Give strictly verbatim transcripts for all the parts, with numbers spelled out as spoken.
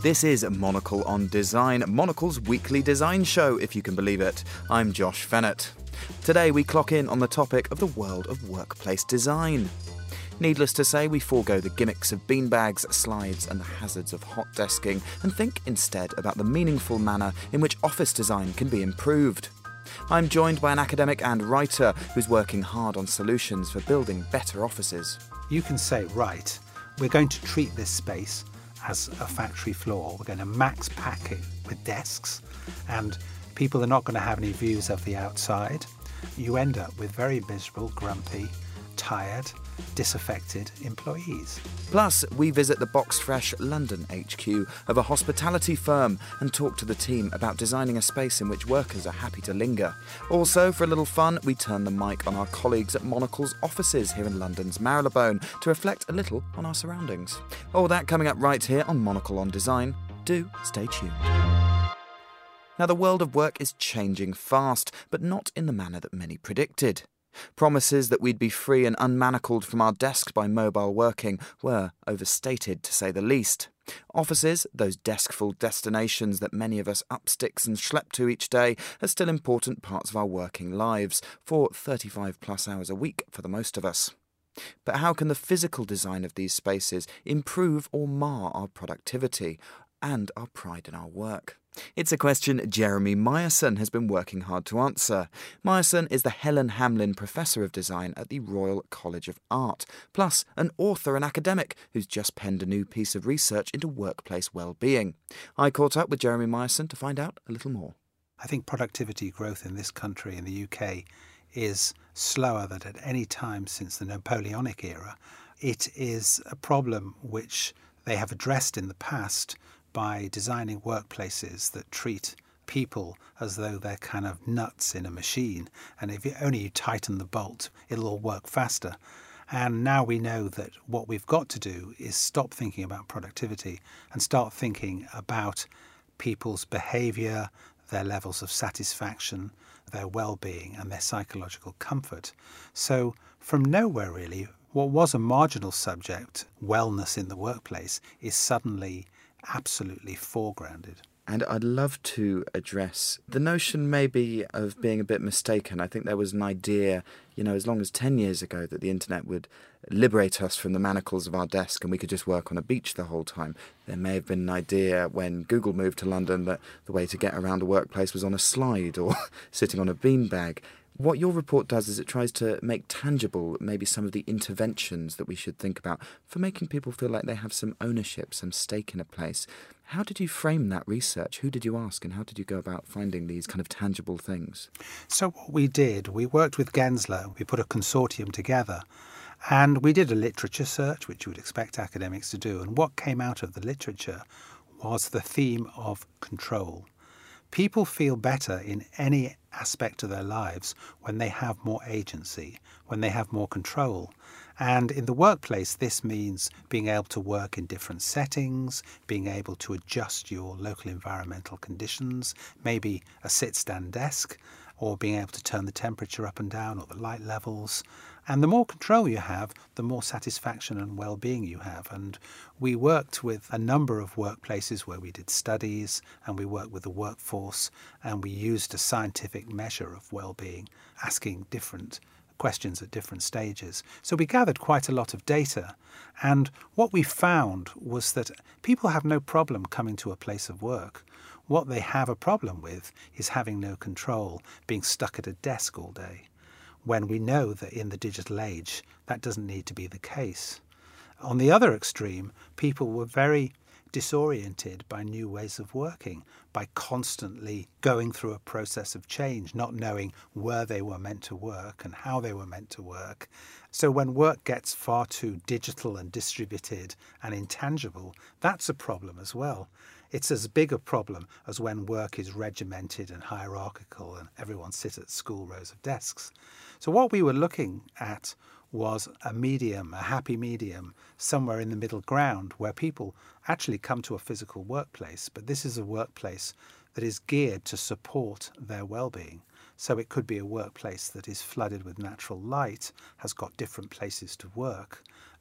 This is Monocle on Design, Monocle's weekly design show, if you can believe it. I'm Josh Fennett. Today we clock in on the topic of the world of workplace design. Needless to say, we forego the gimmicks of beanbags, slides and the hazards of hot desking and think instead about the meaningful manner in which office design can be improved. I'm joined by an academic and writer who's working hard on solutions for building better offices. You can say, right, we're going to treat this space as a factory floor. We're going to max pack it with desks and people are not going to have any views of the outside. You end up with very miserable, grumpy, tired, disaffected employees. Plus, we visit the Box Fresh London H Q of a hospitality firm and talk to the team about designing a space in which workers are happy to linger. Also, for a little fun, we turn the mic on our colleagues at Monocle's offices here in London's Marylebone to reflect a little on our surroundings. All that coming up right here on Monocle on Design. Do stay tuned. Now, the world of work is changing fast, but not in the manner that many predicted. Promises that we'd be free and unmanacled from our desks by mobile working were overstated, to say the least. Offices, those desk-full destinations that many of us up sticks and schlep to each day, are still important parts of our working lives, for thirty-five plus hours a week for the most of us. But how can the physical design of these spaces improve or mar our productivity and our pride in our work? It's a question Jeremy Myerson has been working hard to answer. Myerson is the Helen Hamlin Professor of Design at the Royal College of Art, plus an author and academic who's just penned a new piece of research into workplace well-being. I caught up with Jeremy Myerson to find out a little more. I think productivity growth in this country, in the U K, is slower than at any time since the Napoleonic era. It is a problem which they have addressed in the past by designing workplaces that treat people as though they're kind of nuts in a machine. And if you only you tighten the bolt, it'll all work faster. And now we know that what we've got to do is stop thinking about productivity and start thinking about people's behaviour, their levels of satisfaction, their well-being and their psychological comfort. So from nowhere really, what was a marginal subject, wellness in the workplace, is suddenly absolutely foregrounded. And I'd love to address the notion maybe of being a bit mistaken. I think there was an idea, you know, as long as ten years ago that the internet would liberate us from the manacles of our desk and we could just work on a beach the whole time. There may have been an idea when Google moved to London that the way to get around a workplace was on a slide or sitting on a beanbag. What your report does is it tries to make tangible maybe some of the interventions that we should think about for making people feel like they have some ownership, some stake in a place. How did you frame that research? Who did you ask and how did you go about finding these kind of tangible things? So what we did, we worked with Gensler, we put a consortium together and we did a literature search, which you would expect academics to do. And what came out of the literature was the theme of control. People feel better in any aspect of their lives when they have more agency, when they have more control. And in the workplace, this means being able to work in different settings, being able to adjust your local environmental conditions, maybe a sit-stand desk, or being able to turn the temperature up and down or the light levels. And the more control you have, the more satisfaction and well-being you have. And we worked with a number of workplaces where we did studies and we worked with the workforce and we used a scientific measure of well-being, asking different questions at different stages. So we gathered quite a lot of data. And what we found was that people have no problem coming to a place of work. What they have a problem with is having no control, being stuck at a desk all day, when we know that in the digital age, that doesn't need to be the case. On the other extreme, people were very disoriented by new ways of working, by constantly going through a process of change, not knowing where they were meant to work and how they were meant to work. So when work gets far too digital and distributed and intangible, that's a problem as well. It's as big a problem as when work is regimented and hierarchical and everyone sits at school rows of desks. So what we were looking at was a medium, a happy medium, somewhere in the middle ground where people actually come to a physical workplace, but this is a workplace that is geared to support their well-being. So it could be a workplace that is flooded with natural light, has got different places to work,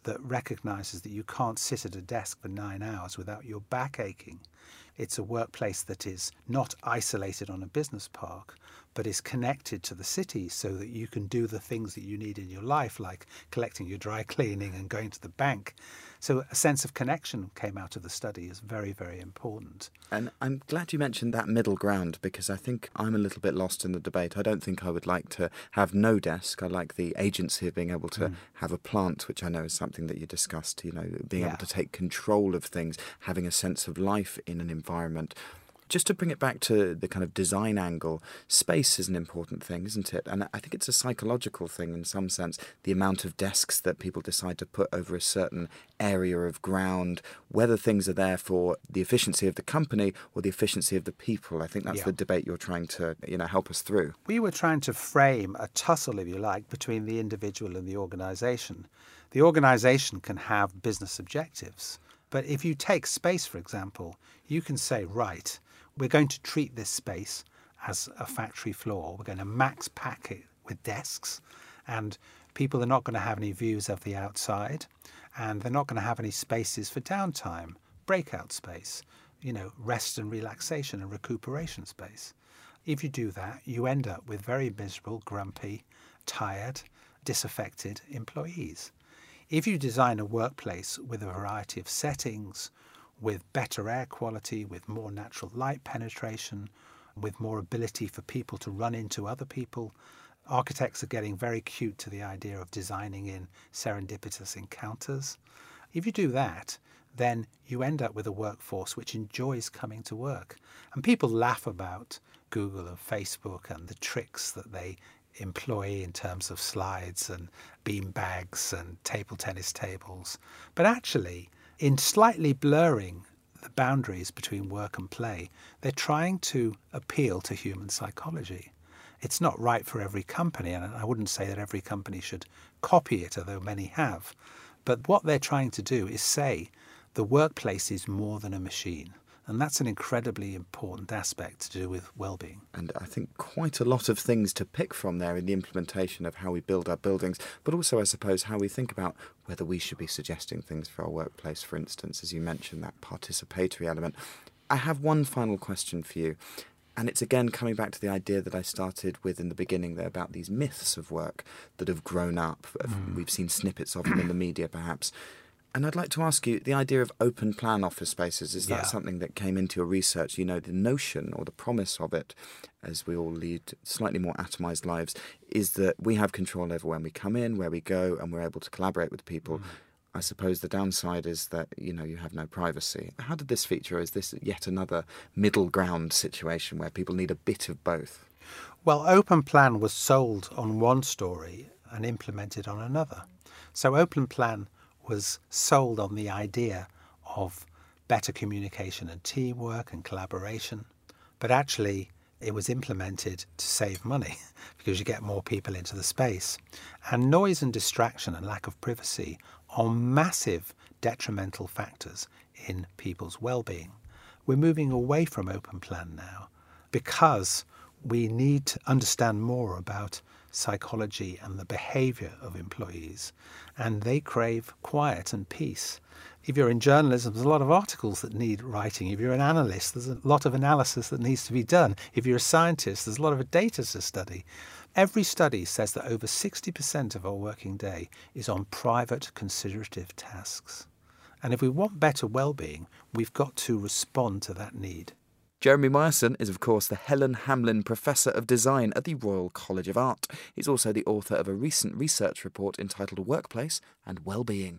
that recognises that you can't sit at a desk for nine hours without your back aching. It's a workplace that is not isolated on a business park, but is connected to the city so that you can do the things that you need in your life, like collecting your dry cleaning and going to the bank. So a sense of connection came out of the study is very, very important. And I'm glad you mentioned that middle ground, because I think I'm a little bit lost in the debate. I don't think I would like to have no desk. I like the agency of being able to mm. have a plant, which I know is something that you discussed, you know, being yeah. able to take control of things, having a sense of life in an environment. Just to bring it back to the kind of design angle, space is an important thing, isn't it? And I think it's a psychological thing in some sense, the amount of desks that people decide to put over a certain area of ground, whether things are there for the efficiency of the company or the efficiency of the people. I think that's yeah. the debate you're trying to, you know, help us through. We were trying to frame a tussle, if you like, between the individual and the organisation. The organisation can have business objectives, but if you take space, for example, you can say, right, we're going to treat this space as a factory floor. We're going to max pack it with desks, and people are not going to have any views of the outside, and they're not going to have any spaces for downtime, breakout space, you know, rest and relaxation and recuperation space. If you do that, you end up with very miserable, grumpy, tired, disaffected employees. If you design a workplace with a variety of settings, with better air quality, with more natural light penetration, with more ability for people to run into other people. Architects are getting very cute to the idea of designing in serendipitous encounters. If you do that, then you end up with a workforce which enjoys coming to work. And people laugh about Google and Facebook and the tricks that they employ in terms of slides and bean bags and table tennis tables. But actually, in slightly blurring the boundaries between work and play, they're trying to appeal to human psychology. It's not right for every company, and I wouldn't say that every company should copy it, although many have. But what they're trying to do is say the workplace is more than a machine. And that's an incredibly important aspect to do with well-being. And I think quite a lot of things to pick from there in the implementation of how we build our buildings, but also, I suppose, how we think about whether we should be suggesting things for our workplace, for instance, as you mentioned, that participatory element. I have one final question for you. And it's again coming back to the idea that I started with in the beginning there about these myths of work that have grown up. Mm. We've seen snippets of them in the media, perhaps. And I'd like to ask you, the idea of open plan office spaces, is that yeah. something that came into your research? You know, the notion or the promise of it, as we all lead slightly more atomised lives, is that we have control over when we come in, where we go, and we're able to collaborate with people. Mm. I suppose the downside is that, you know, you have no privacy. How did this feature? Is this yet another middle ground situation where people need a bit of both? Well, open plan was sold on one story and implemented on another. So open plan was sold on the idea of better communication and teamwork and collaboration, but actually it was implemented to save money because you get more people into the space. And noise and distraction and lack of privacy are massive detrimental factors in people's well-being. We're moving away from open plan now because we need to understand more about psychology and the behaviour of employees, and they crave quiet and peace. If you're in journalism, there's a lot of articles that need writing. If you're an analyst, there's a lot of analysis that needs to be done. If you're a scientist, there's a lot of data to study. Every study says that over sixty percent of our working day is on private, considerative tasks. And if we want better well-being, we've got to respond to that need. Jeremy Myerson is, of course, the Helen Hamlin Professor of Design at the Royal College of Art. He's also the author of a recent research report entitled Workplace and Wellbeing.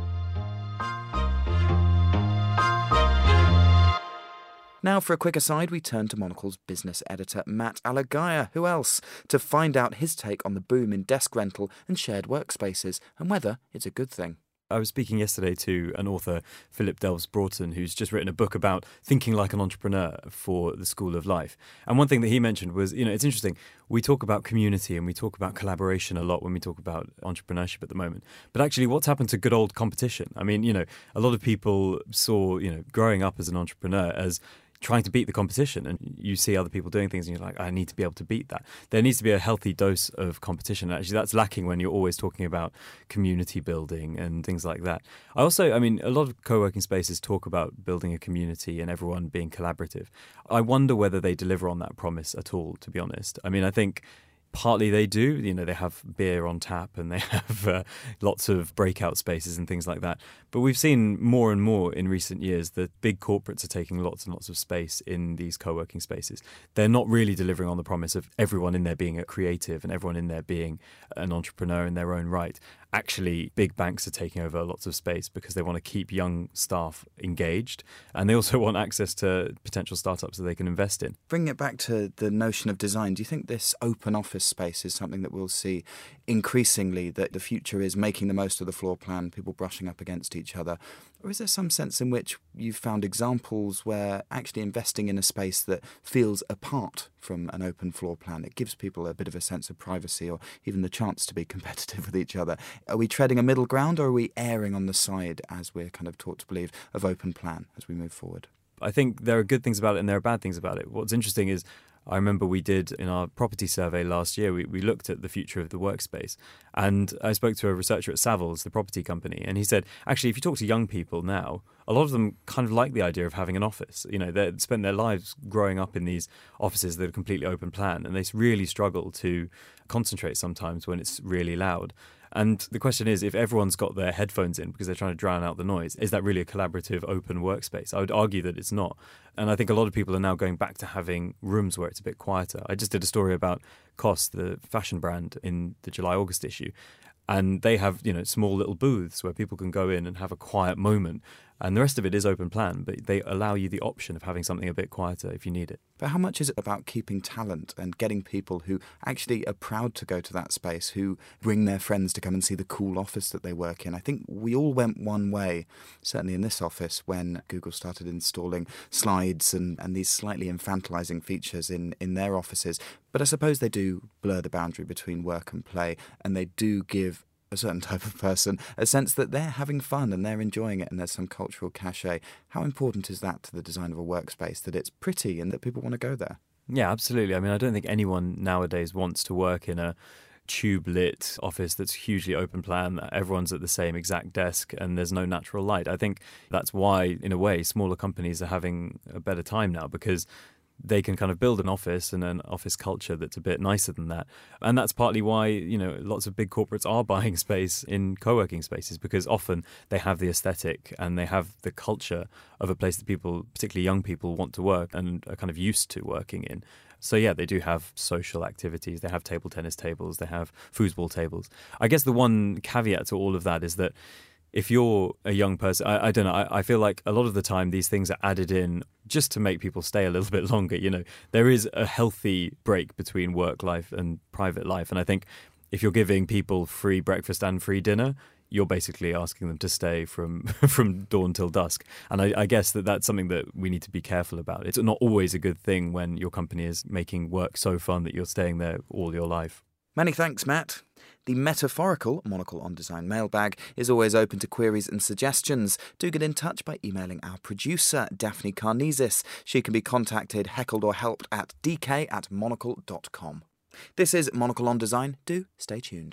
Now, for a quick aside, we turn to Monocle's business editor, Matt Alagaya. Who else? To find out his take on the boom in desk rental and shared workspaces and whether it's a good thing. I was speaking yesterday to an author, Philip Delves Broughton, who's just written a book about thinking like an entrepreneur for the School of Life. And one thing that he mentioned was, you know, it's interesting. We talk about community and we talk about collaboration a lot when we talk about entrepreneurship at the moment. But actually, what's happened to good old competition? I mean, you know, a lot of people saw, you know, growing up as an entrepreneur as trying to beat the competition, and you see other people doing things and you're like, I need to be able to beat that. There needs to be a healthy dose of competition. Actually, that's lacking when you're always talking about community building and things like that. I also, I mean, a lot of co-working spaces talk about building a community and everyone being collaborative. I wonder whether they deliver on that promise at all, to be honest. I mean, I think partly they do. You know, they have beer on tap and they have uh, lots of breakout spaces and things like that. But we've seen more and more in recent years that big corporates are taking lots and lots of space in these co-working spaces. They're not really delivering on the promise of everyone in there being a creative and everyone in there being an entrepreneur in their own right. Actually, big banks are taking over lots of space because they want to keep young staff engaged, and they also want access to potential startups that they can invest in. Bringing it back to the notion of design, do you think this open office space is something that we'll see increasingly, that the future is making the most of the floor plan, people brushing up against each other? Or is there some sense in which you've found examples where actually investing in a space that feels apart from an open floor plan, it gives people a bit of a sense of privacy or even the chance to be competitive with each other? Are we treading a middle ground, or are we erring on the side, as we're kind of taught to believe, of open plan as we move forward? I think there are good things about it and there are bad things about it. What's interesting is I remember we did in our property survey last year, we, we looked at the future of the workspace. And I spoke to a researcher at Savills, the property company, and he said, actually, if you talk to young people now, a lot of them kind of like the idea of having an office. You know, they spend their lives growing up in these offices that are completely open plan, and they really struggle to concentrate sometimes when it's really loud. And the question is, if everyone's got their headphones in because they're trying to drown out the noise, is that really a collaborative, open workspace? I would argue that it's not. And I think a lot of people are now going back to having rooms where it's a bit quieter. I just did a story about COS, the fashion brand, in the July-August issue. And they have, you know, small little booths where people can go in and have a quiet moment. And the rest of it is open plan, but they allow you the option of having something a bit quieter if you need it. But how much is it about keeping talent and getting people who actually are proud to go to that space, who bring their friends to come and see the cool office that they work in? I think we all went one way, certainly in this office, when Google started installing slides and, and these slightly infantilizing features in, in their offices. But I suppose they do blur the boundary between work and play, and they do give a certain type of person a sense that they're having fun and they're enjoying it and there's some cultural cachet. How important is that to the design of a workspace, that it's pretty and that people want to go there? Yeah, absolutely. I mean, I don't think anyone nowadays wants to work in a tube-lit office that's hugely open plan, that everyone's at the same exact desk and there's no natural light. I think that's why, in a way, smaller companies are having a better time now, because they can kind of build an office and an office culture that's a bit nicer than that. And that's partly why, you know, lots of big corporates are buying space in co-working spaces, because often they have the aesthetic and they have the culture of a place that people, particularly young people, want to work and are kind of used to working in. So yeah, they do have social activities, they have table tennis tables, they have foosball tables. I guess the one caveat to all of that is that if you're a young person, I, I don't know, I, I feel like a lot of the time these things are added in just to make people stay a little bit longer. You know, there is a healthy break between work life and private life. And I think if you're giving people free breakfast and free dinner, you're basically asking them to stay from from dawn till dusk. And I, I guess that that's something that we need to be careful about. It's not always a good thing when your company is making work so fun that you're staying there all your life. Many thanks, Matt. The metaphorical Monocle on Design mailbag is always open to queries and suggestions. Do get in touch by emailing our producer, Daphne Carnesis. She can be contacted, heckled or helped at dk at monocle dot com. This is Monocle on Design. Do stay tuned.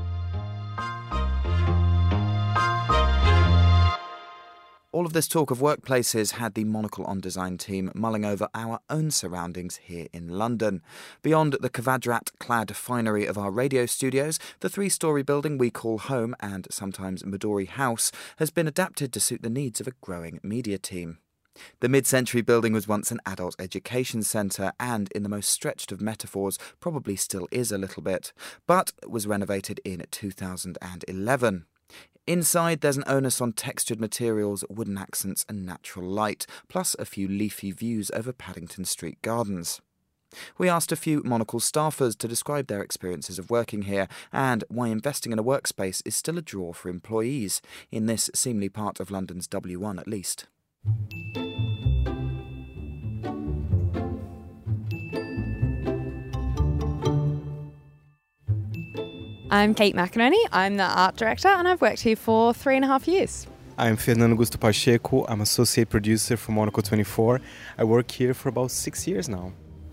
All of this talk of workplaces had the Monocle on Design team mulling over our own surroundings here in London. Beyond the Kvadrat-clad finery of our radio studios, the three-storey building we call home, and sometimes Midori House, has been adapted to suit the needs of a growing media team. The mid-century building was once an adult education centre and, in the most stretched of metaphors, probably still is a little bit, but was renovated in two thousand eleven. Inside, there's an onus on textured materials, wooden accents and natural light, plus a few leafy views over Paddington Street Gardens. We asked a few Monocle staffers to describe their experiences of working here and why investing in a workspace is still a draw for employees, in this seemly part of London's W one at least. I'm Kate McInerney. I'm the art director and I've worked here for three and a half years. I'm Fernando Augusto Pacheco. I'm associate producer for Monaco twenty-four. I work here for about six years now.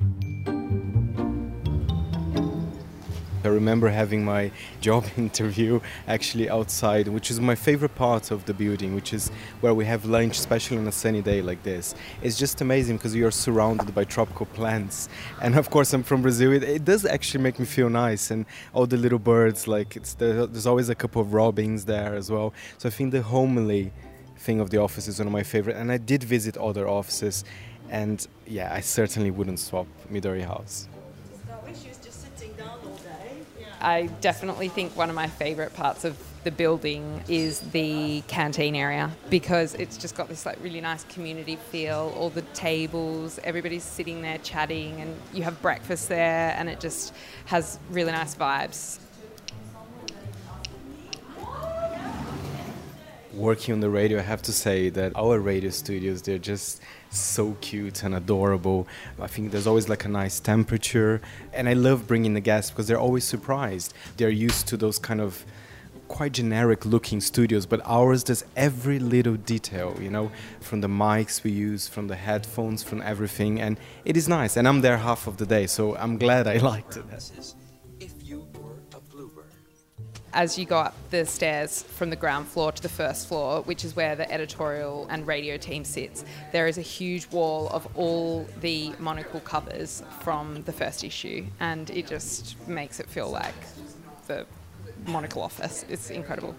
I remember having my job interview actually outside, which is my favorite part of the building, which is where we have lunch, especially on a sunny day like this. It's just amazing because you are surrounded by tropical plants. And of course, I'm from Brazil. It, it does actually make me feel nice. And all the little birds, like it's the, there's always a couple of robins there as well. So I think the homely thing of the office is one of my favorite. And I did visit other offices. And yeah, I certainly wouldn't swap Midori House. I definitely think one of my favourite parts of the building is the canteen area, because it's just got this like really nice community feel. All the tables, everybody's sitting there chatting, and you have breakfast there, and it just has really nice vibes. Working on the radio, I have to say that our radio studios, they're just so cute and adorable. I think there's always like a nice temperature, and I love bringing the guests because they're always surprised. They're used to those kind of quite generic looking studios, but ours does every little detail, you know, from the mics we use, from the headphones, from everything, and it is nice. And I'm there half of the day, so I'm glad I liked it. As you go up the stairs from the ground floor to the first floor, which is where the editorial and radio team sits, there is a huge wall of all the Monocle covers from the first issue, and it just makes it feel like the Monocle office. It's incredible.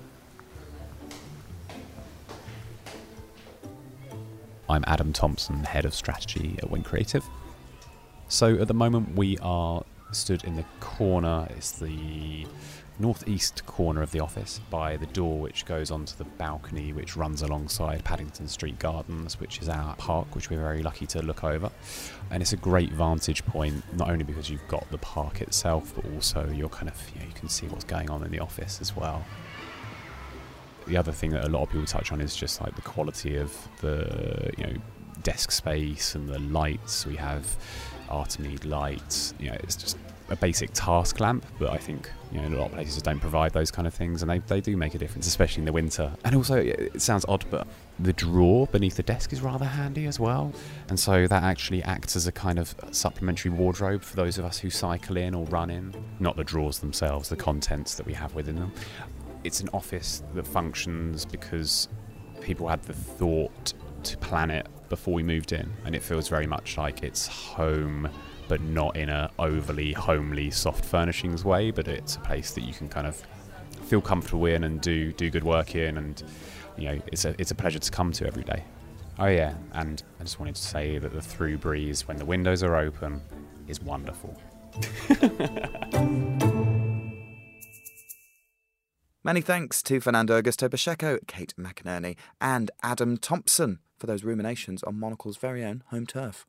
I'm Adam Thompson, Head of Strategy at Wing Creative. So at the moment we are stood in the corner. It's the northeast corner of the office by the door which goes onto the balcony which runs alongside Paddington Street Gardens, which is our park, which we're very lucky to look over. And it's a great vantage point, not only because you've got the park itself, but also you're kind of, you know, you can see what's going on in the office as well. The other thing that a lot of people touch on is just like the quality of the, you know, desk space and the lights. We have Artemide lights, you know, it's just a basic task lamp, but I think, you know, a lot of places don't provide those kind of things, and they, they do make a difference, especially in the winter. And also, it sounds odd, but the drawer beneath the desk is rather handy as well, and so that actually acts as a kind of supplementary wardrobe for those of us who cycle in or run in. Not the drawers themselves, the contents that we have within them. It's an office that functions because people had the thought to plan it before we moved in, and it feels very much like it's home, but not in a overly homely soft furnishings way, but it's a place that you can kind of feel comfortable in and do do good work in, and you know, it's a it's a pleasure to come to every day. Oh yeah, and I just wanted to say that the through breeze when the windows are open is wonderful. Many thanks to Fernando Augusto Pacheco, Kate McInerney, and Adam Thompson for those ruminations on Monocle's very own home turf.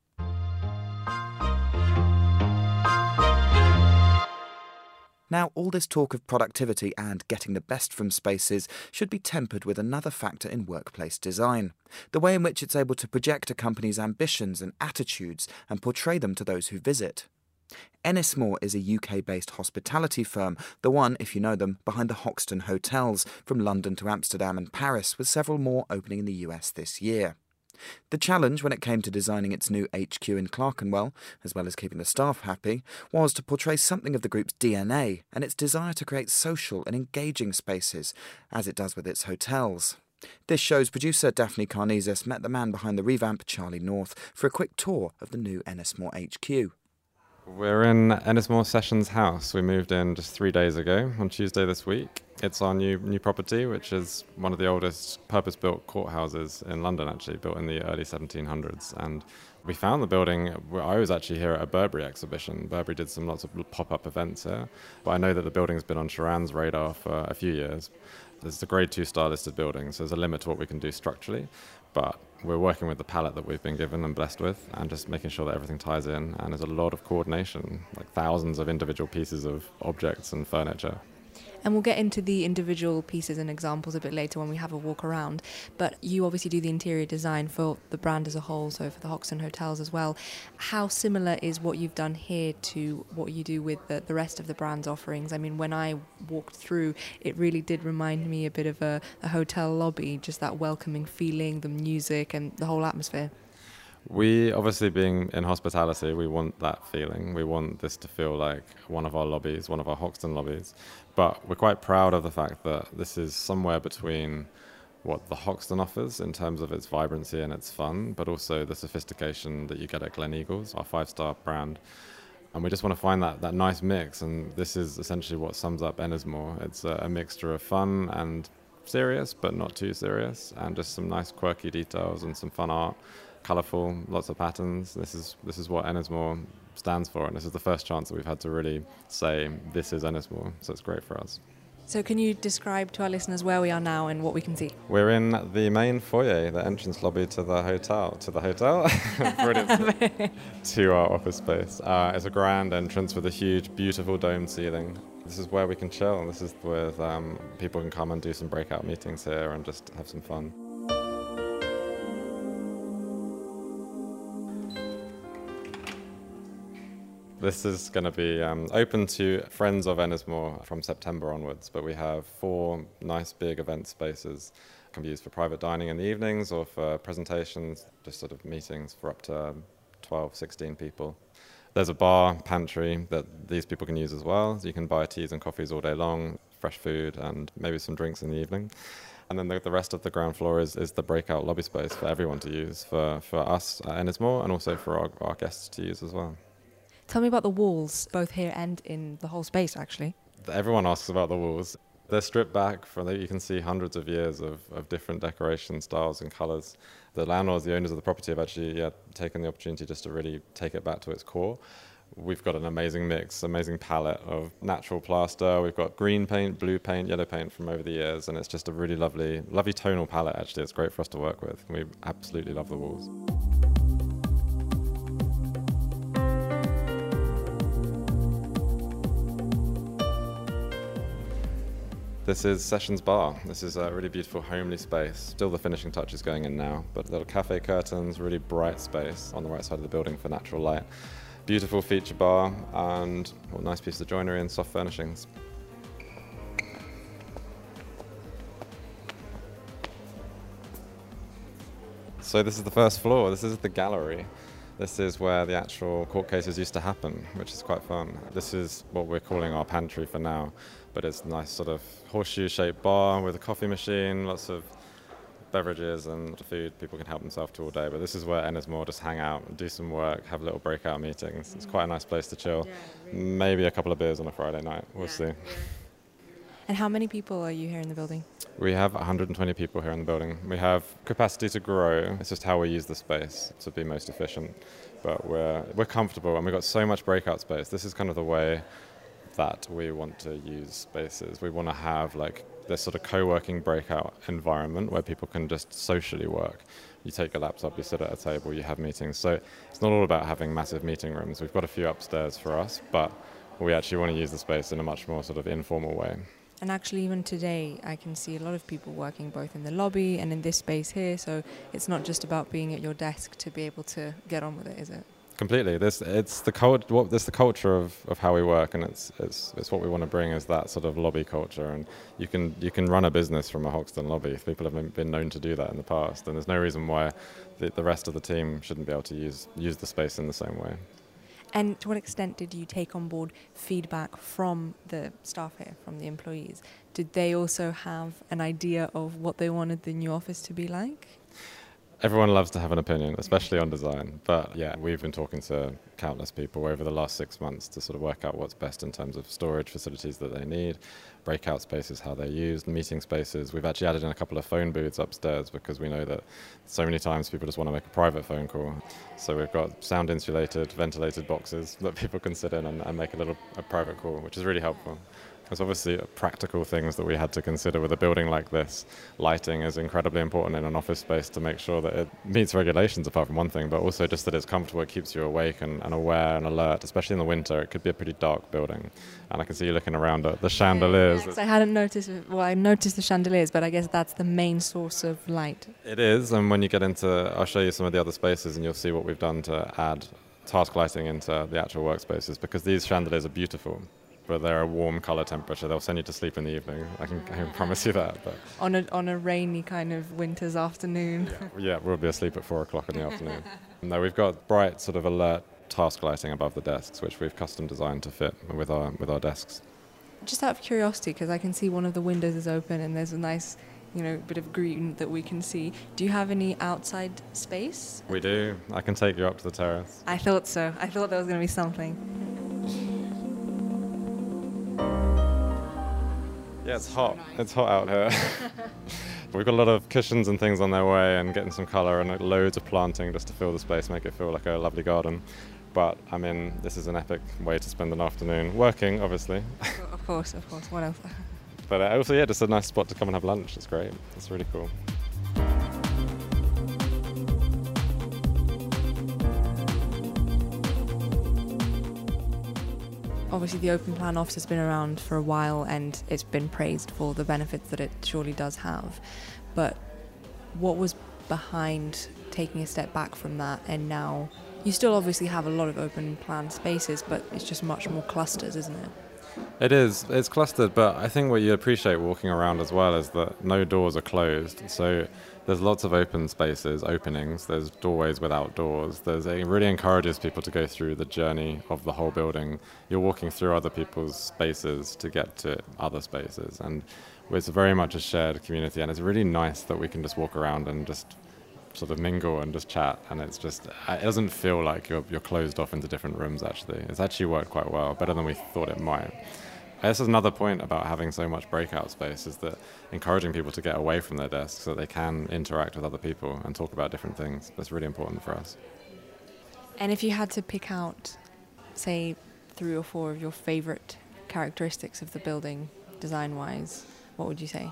Now, all this talk of productivity and getting the best from spaces should be tempered with another factor in workplace design: the way in which it's able to project a company's ambitions and attitudes and portray them to those who visit. Ennismore is a U K-based hospitality firm, the one, if you know them, behind the Hoxton Hotels, from London to Amsterdam and Paris, with several more opening in the U S this year. The challenge when it came to designing its new H Q in Clerkenwell, as well as keeping the staff happy, was to portray something of the group's D N A and its desire to create social and engaging spaces, as it does with its hotels. This show's producer, Daphne Carnesis, met the man behind the revamp, Charlie North, for a quick tour of the new Ennismore H Q. We're in Ennismore Sessions House. We moved in just three days ago, on Tuesday this week. It's our new new property, which is one of the oldest purpose-built courthouses in London, actually, built in the early seventeen hundreds. And we found the building, I was actually here at a Burberry exhibition. Burberry did some lots of pop-up events here. But I know that the building's been on Sharan's radar for a few years. This is a grade two star listed building, so there's a limit to what we can do structurally. But we're working with the palette that we've been given and blessed with, and just making sure that everything ties in. And there's a lot of coordination, like thousands of individual pieces of objects and furniture. And we'll get into the individual pieces and examples a bit later when we have a walk around. But you obviously do the interior design for the brand as a whole, so for the Hoxton hotels as well. How similar is what you've done here to what you do with the, the rest of the brand's offerings? I mean, when I walked through, it really did remind me a bit of a, a hotel lobby, just that welcoming feeling, the music and the whole atmosphere. We, obviously being in hospitality, we want that feeling. We want this to feel like one of our lobbies, one of our Hoxton lobbies. But we're quite proud of the fact that this is somewhere between what the Hoxton offers in terms of its vibrancy and its fun, but also the sophistication that you get at Gleneagles, our five-star brand. And we just want to find that, that nice mix, and this is essentially what sums up Ennismore. It's a, a mixture of fun and serious, but not too serious, and just some nice quirky details and some fun art. Colourful, lots of patterns. This is this is what Ennismore stands for, and this is the first chance that we've had to really say this is Ennismore, so it's great for us. So can you describe to our listeners where we are now and what we can see? We're in the main foyer, the entrance lobby to the hotel. To the hotel? Brilliant. To our office space. Uh, it's a grand entrance with a huge, beautiful domed ceiling. This is where we can chill. This is where um, people can come and do some breakout meetings here and just have some fun. This is going to be um, open to friends of Ennismore from September onwards, but we have four nice big event spaces. It can be used for private dining in the evenings or for presentations, just sort of meetings for up to twelve, sixteen people. There's a bar, pantry that these people can use as well. So you can buy teas and coffees all day long, fresh food and maybe some drinks in the evening. And then the, the rest of the ground floor is, is the breakout lobby space for everyone to use, for, for us at Ennismore and also for our, our guests to use as well. Tell me about the walls, both here and in the whole space, actually. Everyone asks about the walls. They're stripped back from, you can see hundreds of years of, of different decoration styles and colours. The landlords, the owners of the property have actually yeah, taken the opportunity just to really take it back to its core. We've got an amazing mix, amazing palette of natural plaster. We've got green paint, blue paint, yellow paint from over the years, and it's just a really lovely, lovely tonal palette, actually. It's great for us to work with. We absolutely love the walls. This is Sessions Bar. This is a really beautiful homely space. Still the finishing touches going in now, but little cafe curtains, really bright space on the right side of the building for natural light. Beautiful feature bar and well, nice piece of joinery and soft furnishings. So this is the first floor. This is the gallery. This is where the actual court cases used to happen, which is quite fun. This is what we're calling our pantry for now, but it's a nice sort of horseshoe-shaped bar with a coffee machine, lots of beverages and food people can help themselves to all day. But this is where Ennismore just hang out, do some work, have little breakout meetings. It's quite a nice place to chill. Yeah, really. Maybe a couple of beers on a Friday night. We'll yeah, see. Yeah. And how many people are you here in the building? We have one hundred twenty people here in the building. We have capacity to grow. It's just how we use the space to be most efficient. But we're we're comfortable and we've got so much breakout space. This is kind of the way that we want to use spaces. We want to have like this sort of co-working breakout environment where people can just socially work. You take your laptop, you sit at a table, you have meetings. So it's not all about having massive meeting rooms. We've got a few upstairs for us, but we actually want to use the space in a much more sort of informal way. And actually even today I can see a lot of people working both in the lobby and in this space here, so it's not just about being at your desk to be able to get on with it, is it? Completely. This it's the cult, what, it's the culture of, of how we work, and it's it's it's what we want to bring is that sort of lobby culture. And you can you can run a business from a Hoxton lobby. People have been known to do that in the past, and there's no reason why the, the rest of the team shouldn't be able to use use the space in the same way. And to what extent did you take on board feedback from the staff here, from the employees? Did they also have an idea of what they wanted the new office to be like? Everyone loves to have an opinion, especially on design. But yeah, we've been talking to countless people over the last six months to sort of work out what's best in terms of storage facilities that they need, breakout spaces, how they're used, meeting spaces. We've actually added in a couple of phone booths upstairs because we know that so many times people just want to make a private phone call. So we've got sound insulated, ventilated boxes that people can sit in and, and make a little a private call, which is really helpful. There's obviously practical things that we had to consider with a building like this. Lighting is incredibly important in an office space to make sure that it meets regulations, apart from one thing, but also just that it's comfortable, it keeps you awake and, and aware and alert, especially in the winter. It could be a pretty dark building. And I can see you looking around at the chandeliers. Yeah, I hadn't noticed, well, I noticed the chandeliers, but I guess that's the main source of light. It is, and when you get into, I'll show you some of the other spaces and you'll see what we've done to add task lighting into the actual workspaces, because these chandeliers are beautiful. But they're a warm colour temperature. They'll send you to sleep in the evening. I can, I can promise you that. But on a on a rainy kind of winter's afternoon. Yeah, yeah, we'll be asleep at four o'clock in the afternoon. No, we've got bright sort of alert task lighting above the desks, which we've custom designed to fit with our with our desks. Just out of curiosity, because I can see one of the windows is open and there's a nice, you know, bit of green that we can see. Do you have any outside space? We do. I can take you up to the terrace. I thought so. I thought there was going to be something. Yeah, it's hot. It's hot out here. We've got a lot of cushions and things on their way and getting some colour and loads of planting just to fill the space, make it feel like a lovely garden. But, I mean, this is an epic way to spend an afternoon. Working, obviously. Of course, of course. What else? But uh, also, yeah, just a nice spot to come and have lunch. It's great. It's really cool. Obviously, the open plan office has been around for a while and it's been praised for the benefits that it surely does have. But what was behind taking a step back from that, and now you still obviously have a lot of open plan spaces, but it's just much more clusters, isn't it? It is. It's clustered, but I think what you appreciate walking around as well is that no doors are closed. So there's lots of open spaces, openings. There's doorways without doors. There's, it really encourages people to go through the journey of the whole building. You're walking through other people's spaces to get to other spaces. And it's very much a shared community. And it's really nice that we can just walk around and just sort of mingle and just chat, and it's just, it doesn't feel like you're you're closed off into different rooms. Actually, it's actually worked quite well, better than we thought it might. This is another point about having so much breakout space, is that encouraging people to get away from their desks so that they can interact with other people and talk about different things. That's really important for us. And if you had to pick out, say, three or four of your favorite characteristics of the building design-wise, what would you say?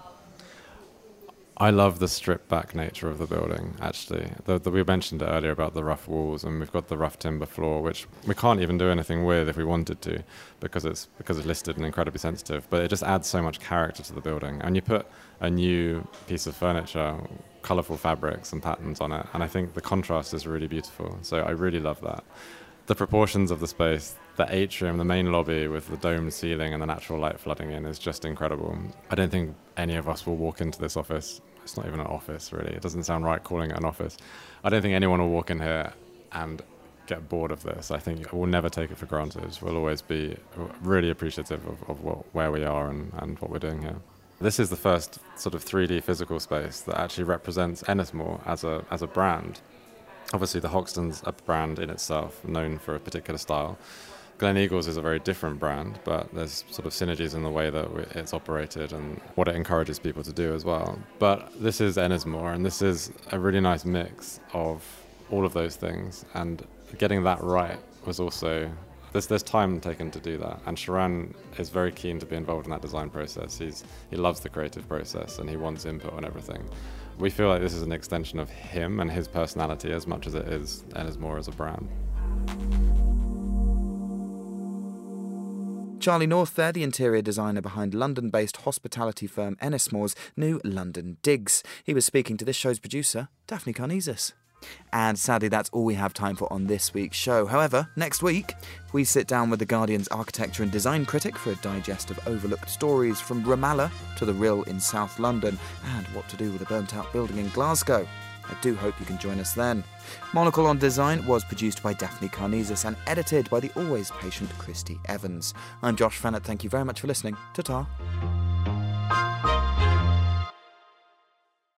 I love the stripped-back nature of the building, actually. The, the, we mentioned it earlier about the rough walls, and we've got the rough timber floor, which we can't even do anything with if we wanted to, because it's because it's listed and incredibly sensitive. But it just adds so much character to the building. And you put a new piece of furniture, colourful fabrics and patterns on it, and I think the contrast is really beautiful. So I really love that. The proportions of the space, the atrium, the main lobby with the domed ceiling and the natural light flooding in is just incredible. I don't think any of us will walk into this office. It's not even an office, really. It doesn't sound right calling it an office. I don't think anyone will walk in here and get bored of this. I think we'll never take it for granted. We'll always be really appreciative of, of what, where we are and, and what we're doing here. This is the first sort of three D physical space that actually represents Ennismore as a as a brand. Obviously, the Hoxton's a brand in itself, known for a particular style. Gleneagles is a very different brand, but there's sort of synergies in the way that it's operated and what it encourages people to do as well. But this is Ennismore, and this is a really nice mix of all of those things. And getting that right was also, there's, there's time taken to do that. And Sharan is very keen to be involved in that design process. He's, he loves the creative process and he wants input on everything. We feel like this is an extension of him and his personality as much as it is Ennismore as a brand. Charlie North there, the interior designer behind London-based hospitality firm Ennismore's new London Digs. He was speaking to this show's producer, Daphne Carnesis. And sadly, that's all we have time for on this week's show. However, next week, we sit down with The Guardian's architecture and design critic for a digest of overlooked stories from Ramallah to the Rill in South London and what to do with a burnt-out building in Glasgow. I do hope you can join us then. Monocle on Design was produced by Daphne Carnesis and edited by the always patient Christy Evans. I'm Josh Fannett. Thank you very much for listening. Ta-ta.